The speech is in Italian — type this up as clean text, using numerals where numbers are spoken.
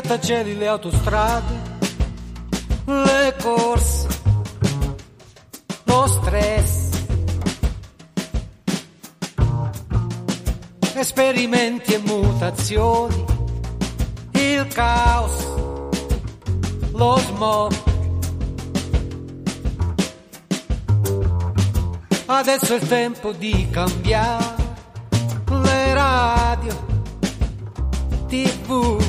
grattacieli, le autostrade, le corse, lo stress, esperimenti e mutazioni, il caos, lo smog. Adesso è il tempo di cambiare le radio, TV,